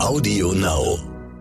Audio Now.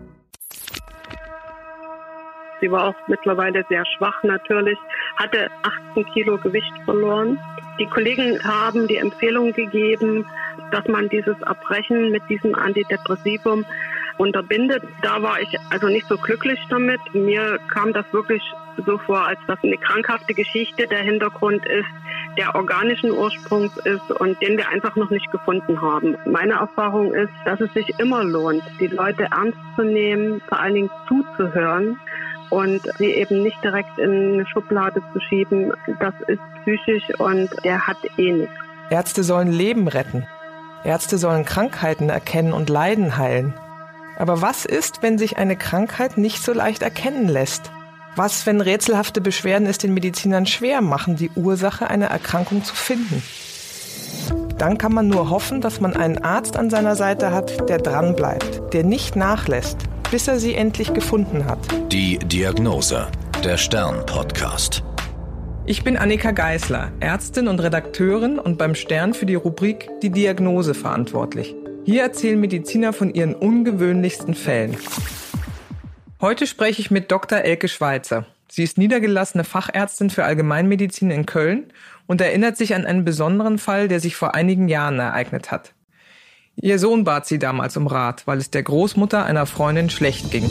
Sie war auch mittlerweile sehr schwach natürlich, hatte 18 Kilo Gewicht verloren. Die Kollegen haben die Empfehlung gegeben, dass man dieses Erbrechen mit diesem Antidepressivum unterbindet. Da war ich also nicht so glücklich damit. Mir kam das wirklich so vor, als dass eine krankhafte Geschichte der Hintergrund ist, der organischen Ursprungs ist und den wir einfach noch nicht gefunden haben. Meine Erfahrung ist, dass es sich immer lohnt, die Leute ernst zu nehmen, vor allen Dingen zuzuhören und sie eben nicht direkt in eine Schublade zu schieben. Das ist psychisch und der hat nichts. Ärzte sollen Leben retten. Ärzte sollen Krankheiten erkennen und Leiden heilen. Aber was ist, wenn sich eine Krankheit nicht so leicht erkennen lässt? Was, wenn rätselhafte Beschwerden es den Medizinern schwer machen, die Ursache einer Erkrankung zu finden? Dann kann man nur hoffen, dass man einen Arzt an seiner Seite hat, der dranbleibt, der nicht nachlässt, bis er sie endlich gefunden hat. Die Diagnose, der Stern-Podcast. Ich bin Annika Geisler, Ärztin und Redakteurin und beim Stern für die Rubrik Die Diagnose verantwortlich. Hier erzählen Mediziner von ihren ungewöhnlichsten Fällen. Heute spreche ich mit Dr. Elke Schweitzer. Sie ist niedergelassene Fachärztin für Allgemeinmedizin in Köln und erinnert sich an einen besonderen Fall, der sich vor einigen Jahren ereignet hat. Ihr Sohn bat sie damals um Rat, weil es der Großmutter einer Freundin schlecht ging.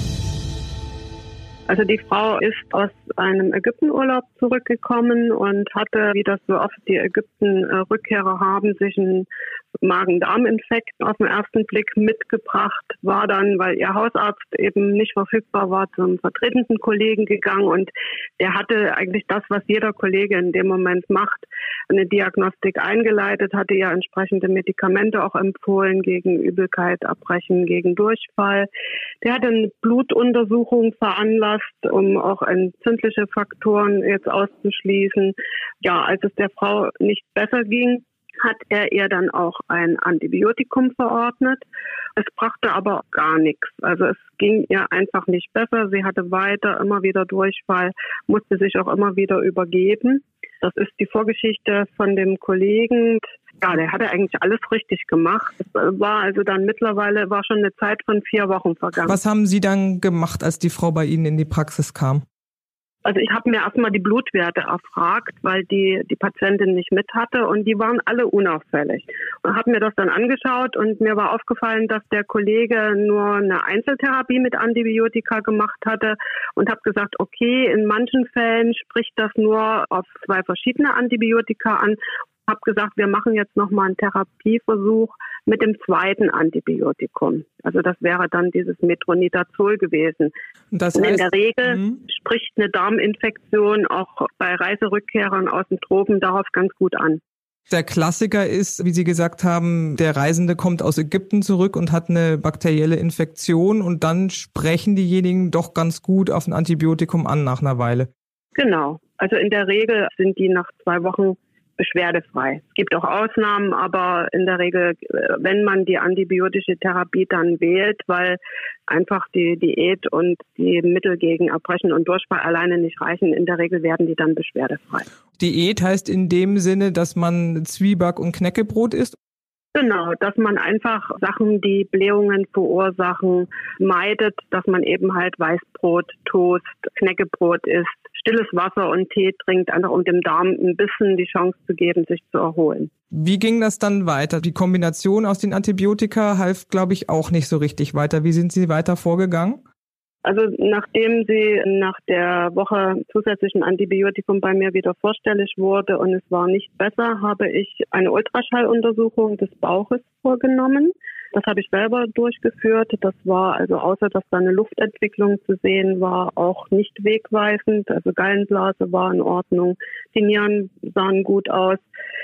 Also die Frau ist aus einem Ägyptenurlaub zurückgekommen und hatte, wie das so oft die Ägypten-Rückkehrer haben, sich einen Magen-Darm-Infekt auf den ersten Blick mitgebracht, war dann, weil ihr Hausarzt eben nicht verfügbar war, zum vertretenden Kollegen gegangen und der hatte eigentlich das, was jeder Kollege in dem Moment macht, eine Diagnostik eingeleitet, hatte ja entsprechende Medikamente auch empfohlen gegen Übelkeit, Erbrechen, gegen Durchfall. Der hatte eine Blutuntersuchung veranlasst, um auch entzündliche Faktoren jetzt auszuschließen. Ja, als es der Frau nicht besser ging, hat er ihr dann auch ein Antibiotikum verordnet. Es brachte aber gar nichts. Also es ging ihr einfach nicht besser. Sie hatte weiter immer wieder Durchfall, musste sich auch immer wieder übergeben. Das ist die Vorgeschichte von dem Kollegen. Ja, der hatte eigentlich alles richtig gemacht. Es war also dann mittlerweile, war schon eine Zeit von 4 Wochen vergangen. Was haben Sie dann gemacht, als die Frau bei Ihnen in die Praxis kam? Also ich habe mir erstmal die Blutwerte erfragt, weil die Patientin nicht mit hatte und die waren alle unauffällig. Und habe mir das dann angeschaut und mir war aufgefallen, dass der Kollege nur eine Einzeltherapie mit Antibiotika gemacht hatte und habe gesagt, okay, in manchen Fällen spricht das nur auf 2 verschiedene Antibiotika an. Habe gesagt, wir machen jetzt nochmal einen Therapieversuch mit dem 2. Antibiotikum. Also das wäre dann dieses Metronidazol gewesen. Das heißt, und in der Regel spricht eine Darminfektion auch bei Reiserückkehrern aus den Tropen darauf ganz gut an. Der Klassiker ist, wie Sie gesagt haben, der Reisende kommt aus Ägypten zurück und hat eine bakterielle Infektion und dann sprechen diejenigen doch ganz gut auf ein Antibiotikum an nach einer Weile. Genau. Also in der Regel sind die nach 2 Wochen beschwerdefrei. Es gibt auch Ausnahmen, aber in der Regel, wenn man die antibiotische Therapie dann wählt, weil einfach die Diät und die Mittel gegen Erbrechen und Durchfall alleine nicht reichen, in der Regel werden die dann beschwerdefrei. Diät heißt in dem Sinne, dass man Zwieback und Knäckebrot isst? Genau, dass man einfach Sachen, die Blähungen verursachen, meidet, dass man eben halt Weißbrot, Toast, Knäckebrot isst, stilles Wasser und Tee trinkt, einfach um dem Darm ein bisschen die Chance zu geben, sich zu erholen. Wie ging das dann weiter? Die Kombination aus den Antibiotika half, glaube ich, auch nicht so richtig weiter. Wie sind Sie weiter vorgegangen? Also nachdem sie nach der Woche zusätzlichen Antibiotikum bei mir wieder vorstellig wurde und es war nicht besser, habe ich eine Ultraschalluntersuchung des Bauches vorgenommen. Das habe ich selber durchgeführt. Das war also, außer dass da eine Luftentwicklung zu sehen war, auch nicht wegweisend. Also Gallenblase war in Ordnung, die Nieren sahen gut aus.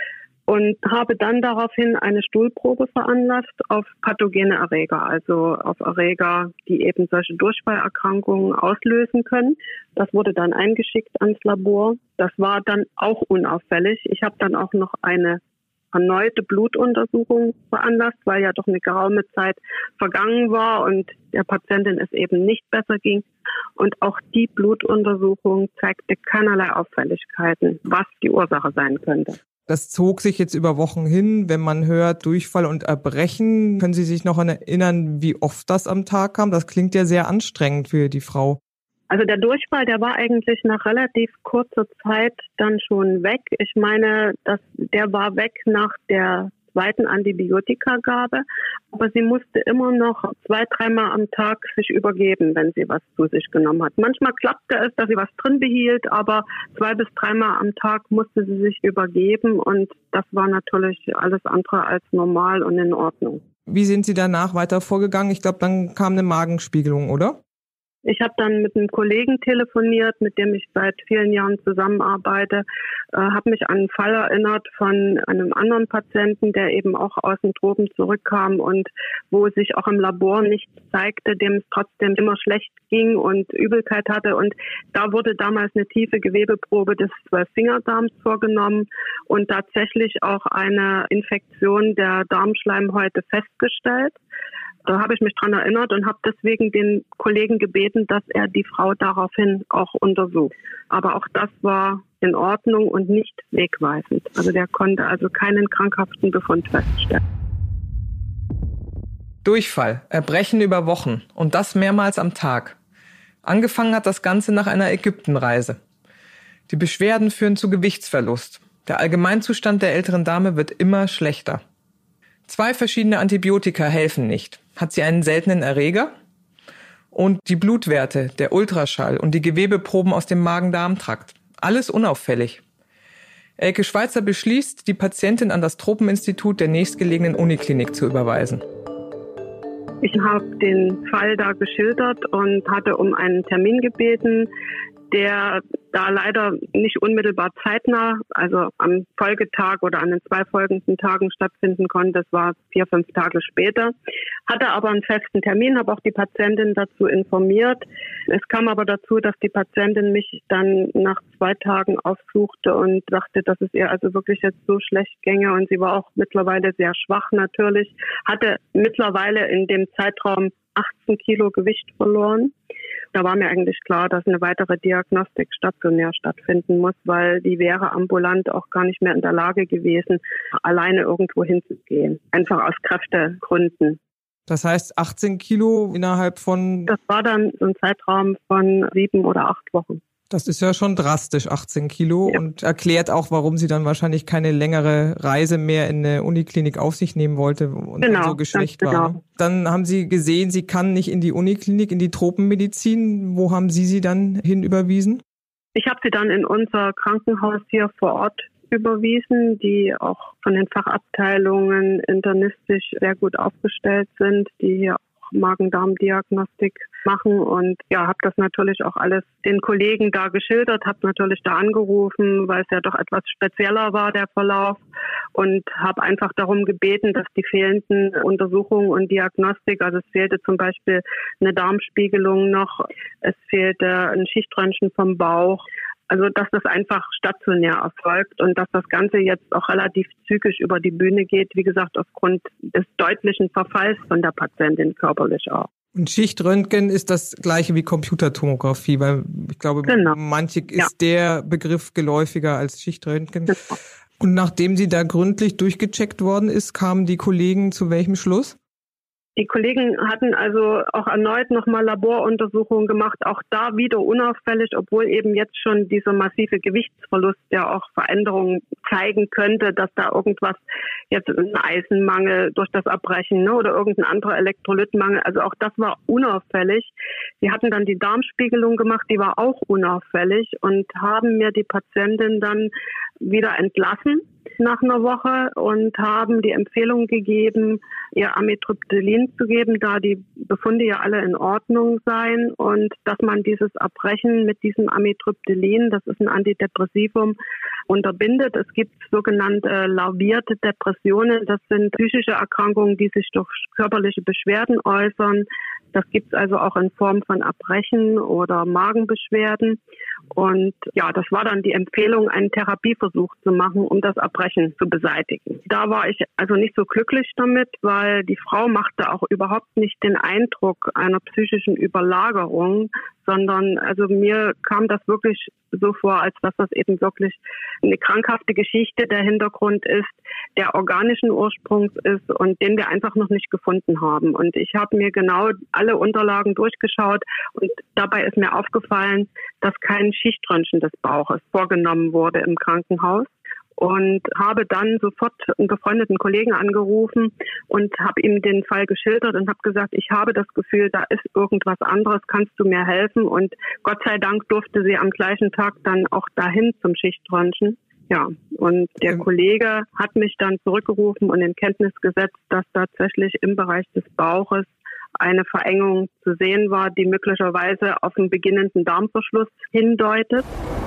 Und habe dann daraufhin eine Stuhlprobe veranlasst auf pathogene Erreger, also auf Erreger, die eben solche Durchfallerkrankungen auslösen können. Das wurde dann eingeschickt ans Labor. Das war dann auch unauffällig. Ich habe dann auch noch eine erneute Blutuntersuchung veranlasst, weil ja doch eine geraume Zeit vergangen war und der Patientin es eben nicht besser ging. Und auch die Blutuntersuchung zeigte keinerlei Auffälligkeiten, was die Ursache sein könnte. Das zog sich jetzt über Wochen hin. Wenn man hört Durchfall und Erbrechen, können Sie sich noch erinnern, wie oft das am Tag kam? Das klingt ja sehr anstrengend für die Frau. Also der Durchfall, der war eigentlich nach relativ kurzer Zeit dann schon weg. Ich meine, der war weg nach der zweiten Antibiotikagabe, aber sie musste immer noch 2-3 Mal am Tag sich übergeben, wenn sie was zu sich genommen hat. Manchmal klappte es, dass sie was drin behielt, aber 2 bis 3 Mal am Tag musste sie sich übergeben und das war natürlich alles andere als normal und in Ordnung. Wie sind Sie danach weiter vorgegangen? Ich glaube, dann kam eine Magenspiegelung, oder? Ich habe dann mit einem Kollegen telefoniert, mit dem ich seit vielen Jahren zusammenarbeite, habe mich an einen Fall erinnert von einem anderen Patienten, der eben auch aus den Tropen zurückkam und wo sich auch im Labor nichts zeigte, dem es trotzdem immer schlecht ging und Übelkeit hatte. Und da wurde damals eine tiefe Gewebeprobe des 12-Fingerdarms vorgenommen und tatsächlich auch eine Infektion der Darmschleimhäute festgestellt. Da habe ich mich dran erinnert und habe deswegen den Kollegen gebeten, dass er die Frau daraufhin auch untersucht. Aber auch das war in Ordnung und nicht wegweisend. Also der konnte also keinen krankhaften Befund feststellen. Durchfall, Erbrechen über Wochen und das mehrmals am Tag. Angefangen hat das Ganze nach einer Ägyptenreise. Die Beschwerden führen zu Gewichtsverlust. Der Allgemeinzustand der älteren Dame wird immer schlechter. 2 verschiedene Antibiotika helfen nicht. Hat sie einen seltenen Erreger? Und die Blutwerte, der Ultraschall und die Gewebeproben aus dem Magen-Darm-Trakt. Alles unauffällig. Elke Schweizer beschließt, die Patientin an das Tropeninstitut der nächstgelegenen Uniklinik zu überweisen. Ich habe den Fall da geschildert und hatte um einen Termin gebeten, der da leider nicht unmittelbar zeitnah, also am Folgetag oder an den 2 folgenden Tagen stattfinden konnte. Das war 4-5 Tage später. Hatte aber einen festen Termin, habe auch die Patientin dazu informiert. Es kam aber dazu, dass die Patientin mich dann nach 2 Tagen aufsuchte und sagte, dass es ihr also wirklich jetzt so schlecht ginge. Und sie war auch mittlerweile sehr schwach natürlich, hatte mittlerweile in dem Zeitraum 18 Kilo Gewicht verloren. Da war mir eigentlich klar, dass eine weitere Diagnostik stationär stattfinden muss, weil die wäre ambulant auch gar nicht mehr in der Lage gewesen, alleine irgendwo hinzugehen. Einfach aus Kräftegründen. Das heißt 18 Kilo innerhalb von... Das war dann so ein Zeitraum von 7 oder 8 Wochen. Das ist ja schon drastisch, 18 Kilo, ja. Und erklärt auch, warum sie dann wahrscheinlich keine längere Reise mehr in eine Uniklinik auf sich nehmen wollte und so geschwächt war. Genau. Dann haben Sie gesehen, sie kann nicht in die Uniklinik, in die Tropenmedizin. Wo haben Sie dann hinüberwiesen? Ich habe sie dann in unser Krankenhaus hier vor Ort überwiesen, die auch von den Fachabteilungen internistisch sehr gut aufgestellt sind, die hier Magen-Darm-Diagnostik machen und ja, habe das natürlich auch alles den Kollegen da geschildert, habe natürlich da angerufen, weil es ja doch etwas spezieller war, der Verlauf, und habe einfach darum gebeten, dass die fehlenden Untersuchungen und Diagnostik, also es fehlte zum Beispiel eine Darmspiegelung noch, es fehlte ein Schichtröntgen vom Bauch, also dass das einfach stationär erfolgt und dass das Ganze jetzt auch relativ zügig über die Bühne geht, wie gesagt, aufgrund des deutlichen Verfalls von der Patientin körperlich auch. Und Schichtröntgen ist das gleiche wie Computertomographie, weil ich glaube, manche ist der Begriff geläufiger als Schichtröntgen. Genau. Und nachdem sie da gründlich durchgecheckt worden ist, kamen die Kollegen zu welchem Schluss? Die Kollegen hatten also auch erneut nochmal Laboruntersuchungen gemacht, auch da wieder unauffällig, obwohl eben jetzt schon dieser massive Gewichtsverlust ja auch Veränderungen zeigen könnte, dass da irgendwas, jetzt ein Eisenmangel durch das Erbrechen oder irgendein anderer Elektrolytmangel, also auch das war unauffällig. Sie hatten dann die Darmspiegelung gemacht, die war auch unauffällig und haben mir die Patientin dann wieder entlassen nach einer Woche und haben die Empfehlung gegeben, ihr Amitriptylin zu geben, da die Befunde ja alle in Ordnung seien und dass man dieses Erbrechen mit diesem Amitriptylin, das ist ein Antidepressivum, unterbindet. Es gibt sogenannte larvierte Depressionen, das sind psychische Erkrankungen, die sich durch körperliche Beschwerden äußern. Das gibt es also auch in Form von Erbrechen oder Magenbeschwerden. Und ja, das war dann die Empfehlung, einen Therapieversuch zu machen, um das Erbrechen zu beseitigen. Da war ich also nicht so glücklich damit, weil die Frau machte auch überhaupt nicht den Eindruck einer psychischen Überlagerung, sondern also mir kam das wirklich so vor, als dass das eben wirklich eine krankhafte Geschichte der Hintergrund ist, der organischen Ursprungs ist und den wir einfach noch nicht gefunden haben. Und ich habe mir genau alle Unterlagen durchgeschaut und dabei ist mir aufgefallen, dass kein Schichtröntgen des Bauches vorgenommen wurde im Krankenhaus. Und habe dann sofort einen befreundeten Kollegen angerufen und habe ihm den Fall geschildert und habe gesagt, ich habe das Gefühl, da ist irgendwas anderes, kannst du mir helfen? Und Gott sei Dank durfte sie am gleichen Tag dann auch dahin zum Schichtröntgen. Ja, und der Kollege hat mich dann zurückgerufen und in Kenntnis gesetzt, dass tatsächlich im Bereich des Bauches eine Verengung zu sehen war, die möglicherweise auf einen beginnenden Darmverschluss hindeutet.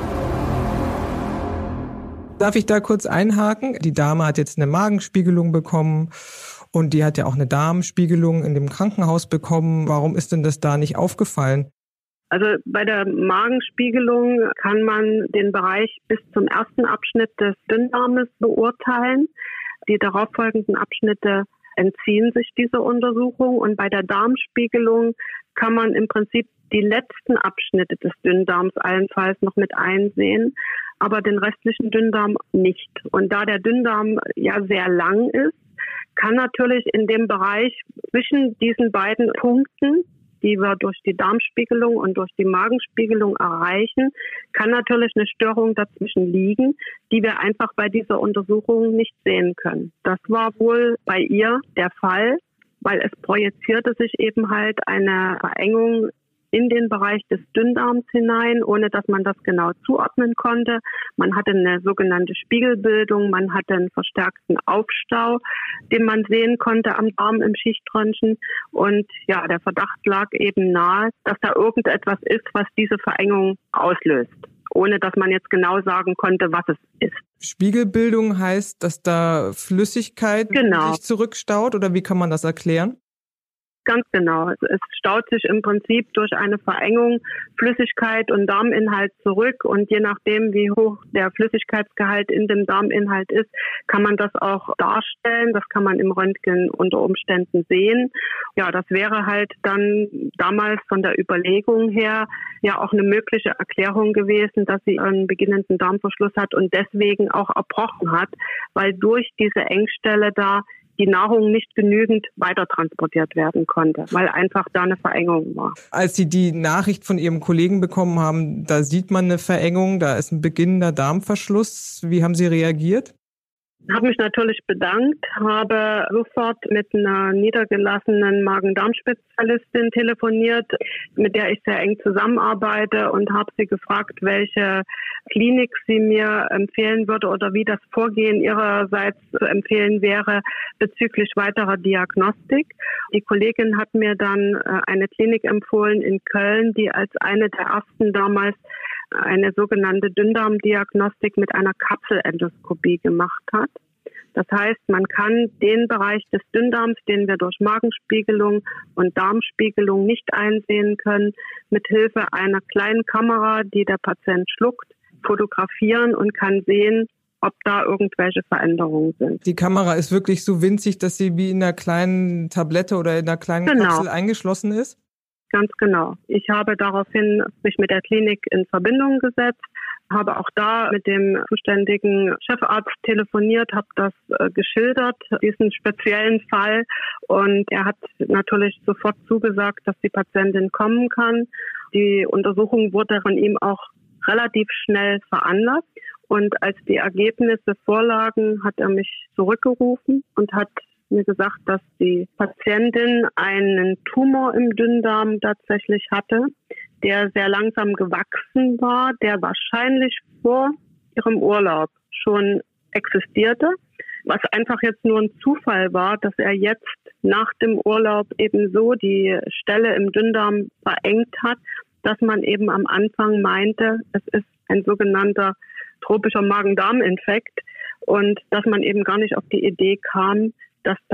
Darf ich da kurz einhaken? Die Dame hat jetzt eine Magenspiegelung bekommen und die hat ja auch eine Darmspiegelung in dem Krankenhaus bekommen. Warum ist denn das da nicht aufgefallen? Also bei der Magenspiegelung kann man den Bereich bis zum ersten Abschnitt des Dünndarmes beurteilen. Die darauffolgenden Abschnitte entziehen sich dieser Untersuchung und bei der Darmspiegelung kann man im Prinzip die letzten Abschnitte des Dünndarms allenfalls noch mit einsehen, aber den restlichen Dünndarm nicht. Und da der Dünndarm ja sehr lang ist, kann natürlich in dem Bereich zwischen diesen beiden Punkten, die wir durch die Darmspiegelung und durch die Magenspiegelung erreichen, kann natürlich eine Störung dazwischen liegen, die wir einfach bei dieser Untersuchung nicht sehen können. Das war wohl bei ihr der Fall, weil es projizierte sich eben halt eine Verengung in den Bereich des Dünndarms hinein, ohne dass man das genau zuordnen konnte. Man hatte eine sogenannte Spiegelbildung, man hatte einen verstärkten Aufstau, den man sehen konnte am Darm im Schichtröntgen. Und ja, der Verdacht lag eben nahe, dass da irgendetwas ist, was diese Verengung auslöst, ohne dass man jetzt genau sagen konnte, was es ist. Spiegelbildung heißt, dass da Flüssigkeit sich zurückstaut, oder wie kann man das erklären? Ganz genau. Es staut sich im Prinzip durch eine Verengung Flüssigkeit und Darminhalt zurück und je nachdem, wie hoch der Flüssigkeitsgehalt in dem Darminhalt ist, kann man das auch darstellen. Das kann man im Röntgen unter Umständen sehen. Ja, das wäre halt dann damals von der Überlegung her ja auch eine mögliche Erklärung gewesen, dass sie einen beginnenden Darmverschluss hat und deswegen auch erbrochen hat, weil durch diese Engstelle da die Nahrung nicht genügend weiter transportiert werden konnte, weil einfach da eine Verengung war. Als Sie die Nachricht von Ihrem Kollegen bekommen haben, da sieht man eine Verengung, da ist ein beginnender Darmverschluss. Wie haben Sie reagiert? Ich habe mich natürlich bedankt, habe sofort mit einer niedergelassenen Magen-Darm-Spezialistin telefoniert, mit der ich sehr eng zusammenarbeite und habe sie gefragt, welche Klinik sie mir empfehlen würde oder wie das Vorgehen ihrerseits zu empfehlen wäre bezüglich weiterer Diagnostik. Die Kollegin hat mir dann eine Klinik empfohlen in Köln, die als eine der ersten damals eine sogenannte Dünndarmdiagnostik mit einer Kapselendoskopie gemacht hat. Das heißt, man kann den Bereich des Dünndarms, den wir durch Magenspiegelung und Darmspiegelung nicht einsehen können, mit Hilfe einer kleinen Kamera, die der Patient schluckt, fotografieren und kann sehen, ob da irgendwelche Veränderungen sind. Die Kamera ist wirklich so winzig, dass sie wie in einer kleinen Tablette oder in einer kleinen Kapsel eingeschlossen ist? Ganz genau. Ich habe daraufhin mich mit der Klinik in Verbindung gesetzt, habe auch da mit dem zuständigen Chefarzt telefoniert, habe das geschildert, diesen speziellen Fall. Und er hat natürlich sofort zugesagt, dass die Patientin kommen kann. Die Untersuchung wurde von ihm auch relativ schnell veranlasst. Und als die Ergebnisse vorlagen, hat er mich zurückgerufen und hat mir gesagt, dass die Patientin einen Tumor im Dünndarm tatsächlich hatte, der sehr langsam gewachsen war, der wahrscheinlich vor ihrem Urlaub schon existierte, was einfach jetzt nur ein Zufall war, dass er jetzt nach dem Urlaub eben so die Stelle im Dünndarm verengt hat, dass man eben am Anfang meinte, es ist ein sogenannter tropischer Magen-Darm-Infekt und dass man eben gar nicht auf die Idee kam, dass da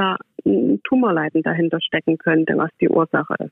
ein Tumorleiden dahinter stecken könnte, was die Ursache ist.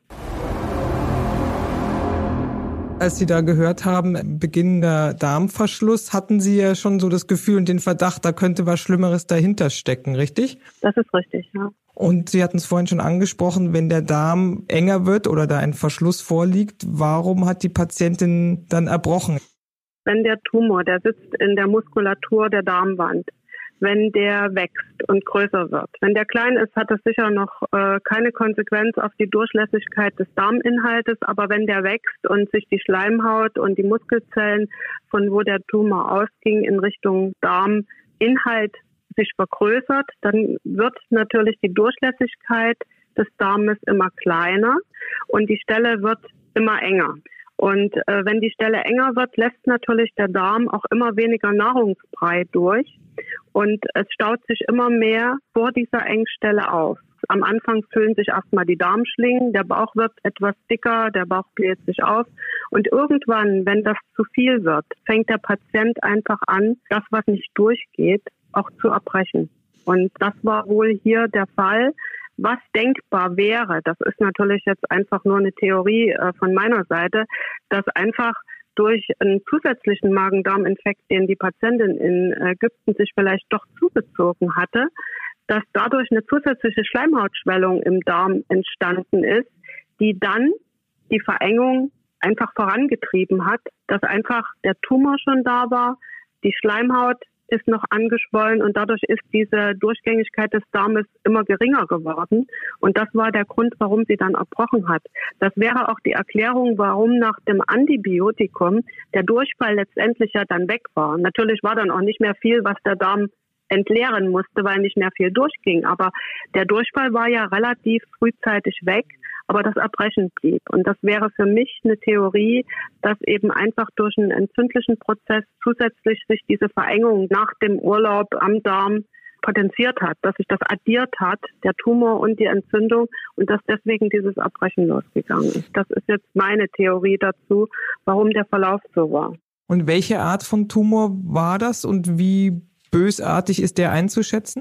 Als Sie da gehört haben, beginnender Darmverschluss, hatten Sie ja schon so das Gefühl und den Verdacht, da könnte was Schlimmeres dahinter stecken, richtig? Das ist richtig, ja. Und Sie hatten es vorhin schon angesprochen, wenn der Darm enger wird oder da ein Verschluss vorliegt, warum hat die Patientin dann erbrochen? Wenn der Tumor, der sitzt in der Muskulatur der Darmwand, wenn der wächst und größer wird. Wenn der klein ist, hat das sicher noch keine Konsequenz auf die Durchlässigkeit des Darminhaltes, aber wenn der wächst und sich die Schleimhaut und die Muskelzellen, von wo der Tumor ausging, in Richtung Darminhalt sich vergrößert, dann wird natürlich die Durchlässigkeit des Darmes immer kleiner und die Stelle wird immer enger. Und wenn die Stelle enger wird, lässt natürlich der Darm auch immer weniger Nahrungsbrei durch und es staut sich immer mehr vor dieser Engstelle auf. Am Anfang füllen sich erstmal die Darmschlingen, der Bauch wird etwas dicker, der Bauch bläht sich auf und irgendwann, wenn das zu viel wird, fängt der Patient einfach an, das, was nicht durchgeht, auch zu erbrechen. Und das war wohl hier der Fall. Was denkbar wäre, das ist natürlich jetzt einfach nur eine Theorie von meiner Seite, dass einfach durch einen zusätzlichen Magen-Darm-Infekt, den die Patientin in Ägypten sich vielleicht doch zugezogen hatte, dass dadurch eine zusätzliche Schleimhautschwellung im Darm entstanden ist, die dann die Verengung einfach vorangetrieben hat, dass einfach der Tumor schon da war, die Schleimhaut ist noch angeschwollen und dadurch ist diese Durchgängigkeit des Darmes immer geringer geworden. Und das war der Grund, warum sie dann erbrochen hat. Das wäre auch die Erklärung, warum nach dem Antibiotikum der Durchfall letztendlich ja dann weg war. Natürlich war dann auch nicht mehr viel, was der Darm entleeren musste, weil nicht mehr viel durchging. Aber der Durchfall war ja relativ frühzeitig weg, aber das Erbrechen blieb. Und das wäre für mich eine Theorie, dass eben einfach durch einen entzündlichen Prozess zusätzlich sich diese Verengung nach dem Urlaub am Darm potenziert hat, dass sich das addiert hat, der Tumor und die Entzündung und dass deswegen dieses Erbrechen losgegangen ist. Das ist jetzt meine Theorie dazu, warum der Verlauf so war. Und welche Art von Tumor war das und wie bösartig ist der einzuschätzen?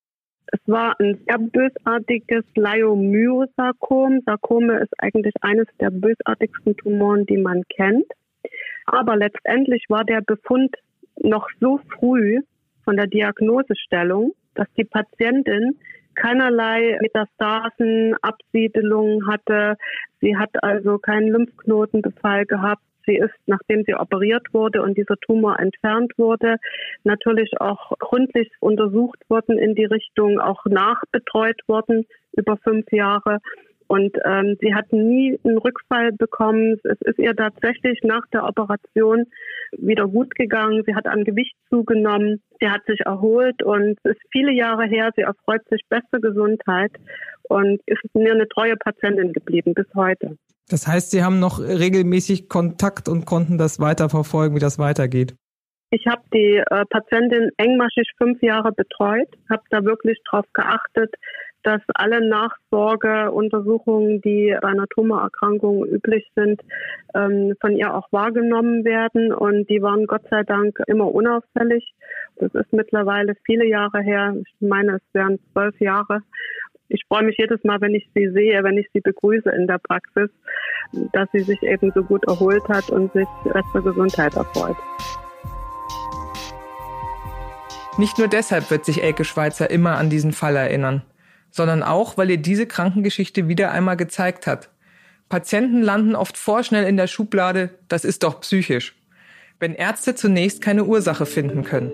Es war ein sehr bösartiges Leiomyosarkom. Sarkome ist eigentlich eines der bösartigsten Tumoren, die man kennt. Aber letztendlich war der Befund noch so früh von der Diagnosestellung, dass die Patientin keinerlei Metastasen, Absiedelungen hatte. Sie hat also keinen Lymphknotenbefall gehabt. Sie ist, nachdem sie operiert wurde und dieser Tumor entfernt wurde, natürlich auch gründlich untersucht worden in die Richtung, auch nachbetreut worden über 5 Jahre. Und sie hat nie einen Rückfall bekommen. Es ist ihr tatsächlich nach der Operation wieder gut gegangen. Sie hat an Gewicht zugenommen. Sie hat sich erholt und es ist viele Jahre her. Sie erfreut sich beste Gesundheit und ist mir eine treue Patientin geblieben bis heute. Das heißt, Sie haben noch regelmäßig Kontakt und konnten das weiterverfolgen, wie das weitergeht? Ich habe die Patientin engmaschig 5 Jahre betreut, habe da wirklich drauf geachtet, dass alle Nachsorgeuntersuchungen, die bei einer Tumorerkrankung üblich sind, von ihr auch wahrgenommen werden. Und die waren Gott sei Dank immer unauffällig. Das ist mittlerweile viele Jahre her. Ich meine, es wären 12 Jahre. Ich freue mich jedes Mal, wenn ich sie sehe, wenn ich sie begrüße in der Praxis, dass sie sich eben so gut erholt hat und sich bester Gesundheit erfreut. Nicht nur deshalb wird sich Elke Schweizer immer an diesen Fall erinnern, sondern auch, weil ihr diese Krankengeschichte wieder einmal gezeigt hat. Patienten landen oft vorschnell in der Schublade, das ist doch psychisch, wenn Ärzte zunächst keine Ursache finden können.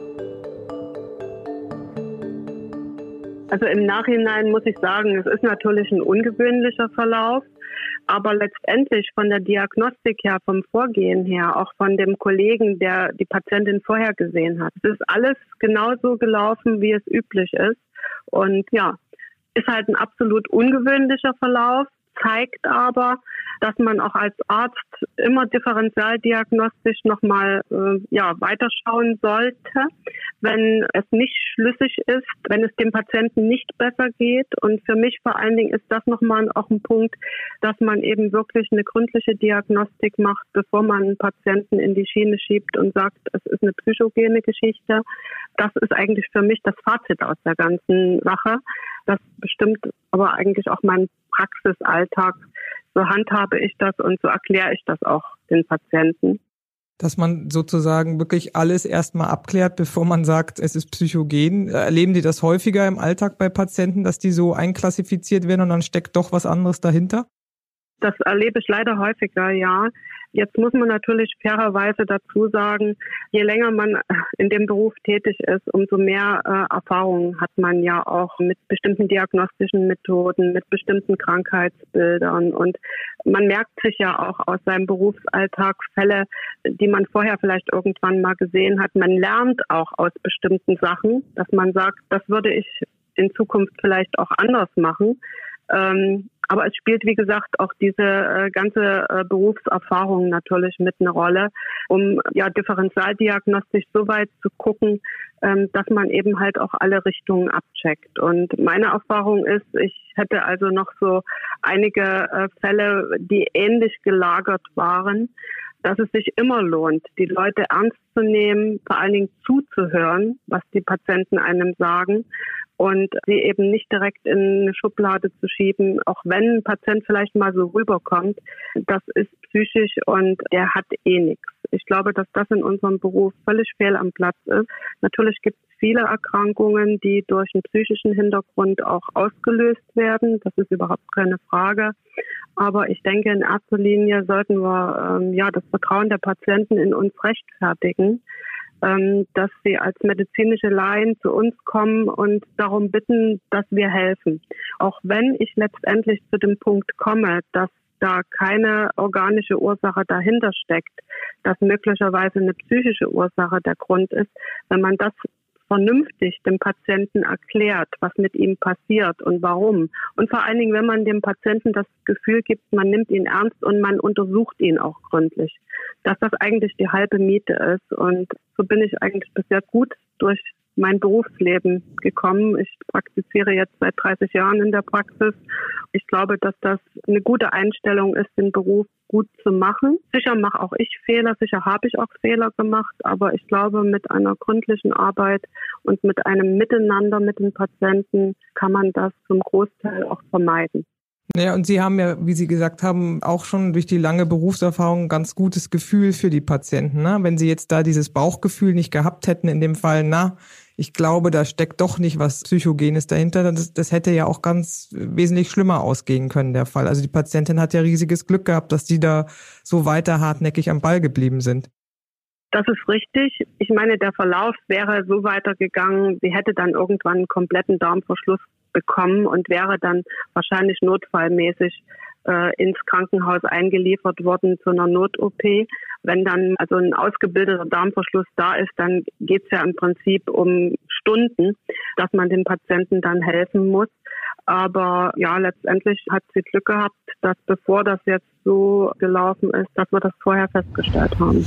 Also im Nachhinein muss ich sagen, es ist natürlich ein ungewöhnlicher Verlauf, aber letztendlich von der Diagnostik her, vom Vorgehen her, auch von dem Kollegen, der die Patientin vorher gesehen hat. Es ist alles genauso gelaufen, wie es üblich ist. Und ja, ist halt ein absolut ungewöhnlicher Verlauf, zeigt aber, dass man auch als Arzt immer differentialdiagnostisch nochmal weiterschauen sollte, wenn es nicht schlüssig ist, wenn es dem Patienten nicht besser geht. Und für mich vor allen Dingen ist das nochmal auch ein Punkt, dass man eben wirklich eine gründliche Diagnostik macht, bevor man einen Patienten in die Schiene schiebt und sagt, es ist eine psychogene Geschichte. Das ist eigentlich für mich das Fazit aus der ganzen Sache, Das bestimmt aber eigentlich auch meinen Praxisalltag. So handhabe ich das und so erkläre ich das auch den Patienten. Dass man sozusagen wirklich alles erstmal abklärt, bevor man sagt, es ist psychogen. Erleben die das häufiger im Alltag bei Patienten, dass die so einklassifiziert werden und dann steckt doch was anderes dahinter? Das erlebe ich leider häufiger, ja. Jetzt muss man natürlich fairerweise dazu sagen, je länger man in dem Beruf tätig ist, umso mehr Erfahrung hat man ja auch mit bestimmten diagnostischen Methoden, mit bestimmten Krankheitsbildern. Und man merkt sich ja auch aus seinem Berufsalltag Fälle, die man vorher vielleicht irgendwann mal gesehen hat. Man lernt auch aus bestimmten Sachen, dass man sagt, das würde ich in Zukunft vielleicht auch anders machen. Aber es spielt, wie gesagt, auch diese ganze Berufserfahrung natürlich mit eine Rolle, um ja differentialdiagnostisch so weit zu gucken, dass man eben halt auch alle Richtungen abcheckt. Und meine Erfahrung ist, ich hätte also noch so einige Fälle, die ähnlich gelagert waren, dass es sich immer lohnt, die Leute ernst zu nehmen, vor allen Dingen zuzuhören, was die Patienten einem sagen und sie eben nicht direkt in eine Schublade zu schieben, auch wenn ein Patient vielleicht mal so rüberkommt, das ist psychisch und der hat eh nichts. Ich glaube, dass das in unserem Beruf völlig fehl am Platz ist. Natürlich gibt es viele Erkrankungen, die durch einen psychischen Hintergrund auch ausgelöst werden. Das ist überhaupt keine Frage. Aber ich denke, in erster Linie sollten wir das Vertrauen der Patienten in uns rechtfertigen, dass sie als medizinische Laien zu uns kommen und darum bitten, dass wir helfen. Auch wenn ich letztendlich zu dem Punkt komme, dass da keine organische Ursache dahinter steckt, dass möglicherweise eine psychische Ursache der Grund ist, wenn man das vernünftig dem Patienten erklärt, was mit ihm passiert und warum. Und vor allen Dingen, wenn man dem Patienten das Gefühl gibt, man nimmt ihn ernst und man untersucht ihn auch gründlich. Dass das eigentlich die halbe Miete ist. Und so bin ich eigentlich bisher gut durch mein Berufsleben gekommen. Ich praktiziere jetzt seit 30 Jahren in der Praxis. Ich glaube, dass das eine gute Einstellung ist, den Beruf gut zu machen. Sicher mache auch ich Fehler, sicher habe ich auch Fehler gemacht, aber ich glaube, mit einer gründlichen Arbeit und mit einem Miteinander mit den Patienten kann man das zum Großteil auch vermeiden. Ja, und Sie haben ja, wie Sie gesagt haben, auch schon durch die lange Berufserfahrung ein ganz gutes Gefühl für die Patienten. Ne? Wenn Sie jetzt da dieses Bauchgefühl nicht gehabt hätten, in dem Fall, ich glaube, da steckt doch nicht was Psychogenes dahinter, das hätte ja auch ganz wesentlich schlimmer ausgehen können, der Fall. Also die Patientin hat ja riesiges Glück gehabt, dass die da so weiter hartnäckig am Ball geblieben sind. Das ist richtig. Ich meine, der Verlauf wäre so weitergegangen, sie hätte dann irgendwann einen kompletten Darmverschluss bekommen und wäre dann wahrscheinlich notfallmäßig ins Krankenhaus eingeliefert worden zu einer Not-OP. Wenn dann also ein ausgebildeter Darmverschluss da ist, dann geht es ja im Prinzip um Stunden, dass man den Patienten dann helfen muss. Aber ja, letztendlich hat sie Glück gehabt, dass bevor das jetzt so gelaufen ist, dass wir das vorher festgestellt haben.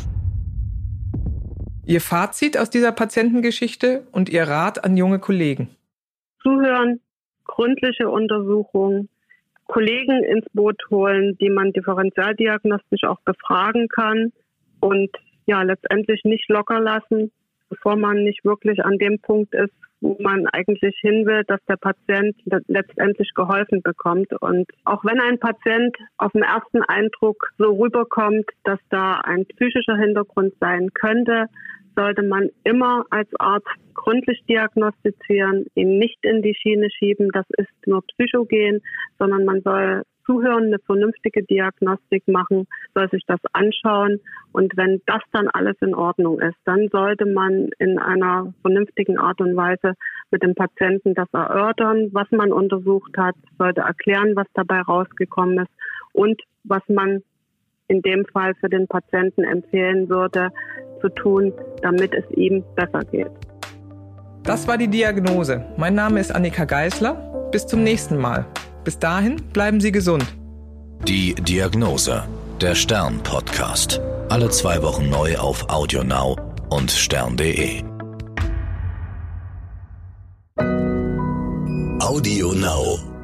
Ihr Fazit aus dieser Patientengeschichte und Ihr Rat an junge Kollegen? Zuhören, gründliche Untersuchung, Kollegen ins Boot holen, die man differentialdiagnostisch auch befragen kann und ja letztendlich nicht locker lassen, bevor man nicht wirklich an dem Punkt ist, wo man eigentlich hin will, dass der Patient letztendlich geholfen bekommt. Und auch wenn ein Patient auf den ersten Eindruck so rüberkommt, dass da ein psychischer Hintergrund sein könnte, sollte man immer als Arzt gründlich diagnostizieren, ihn nicht in die Schiene schieben, das ist nur psychogen, sondern man soll zuhören, eine vernünftige Diagnostik machen, soll sich das anschauen und wenn das dann alles in Ordnung ist, dann sollte man in einer vernünftigen Art und Weise mit dem Patienten das erörtern, was man untersucht hat, sollte erklären, was dabei rausgekommen ist und was man in dem Fall für den Patienten empfehlen würde, zu tun, damit es ihm besser geht. Das war die Diagnose. Mein Name ist Annika Geisler. Bis zum nächsten Mal. Bis dahin bleiben Sie gesund. Die Diagnose, der Stern-Podcast. Alle 2 Wochen neu auf AudioNow und stern.de. AudioNow.